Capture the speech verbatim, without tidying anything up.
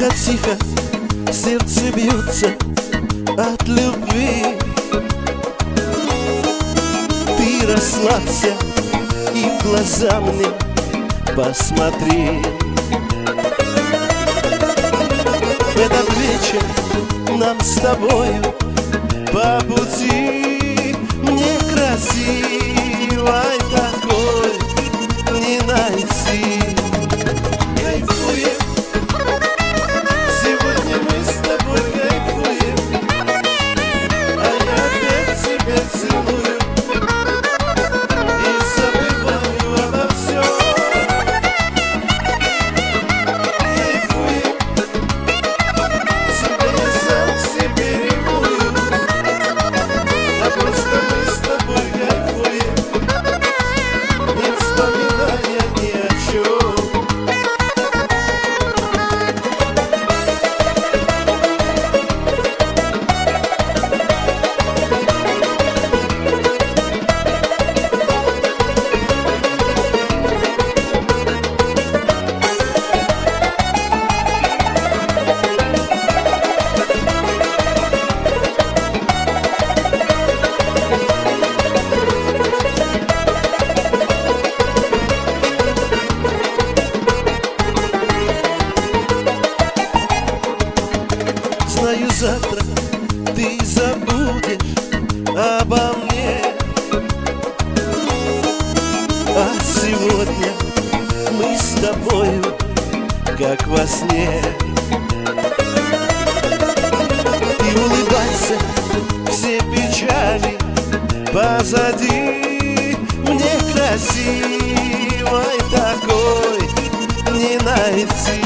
Тихо-тихо сердце бьется от любви. Ты расслабься и в глаза мне посмотри. Этот вечер нам с тобою по пути, мне красивой такой не найти. Кайфуем, сегодня мы с тобой кайфуем, а я опять тебя целую и забываю обо всем. Кайфуем, тебя я сам себе ревную, а просто мы с тобой кайфуем, не вспоминая ни о чем. Знаю, завтра ты забудешь обо мне, а сегодня мы с тобою как во сне. Ты улыбайся, все печали позади, мне красивой такой не найти.